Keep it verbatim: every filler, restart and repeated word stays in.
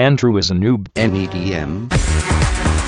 Andrew is a noob. N E D M.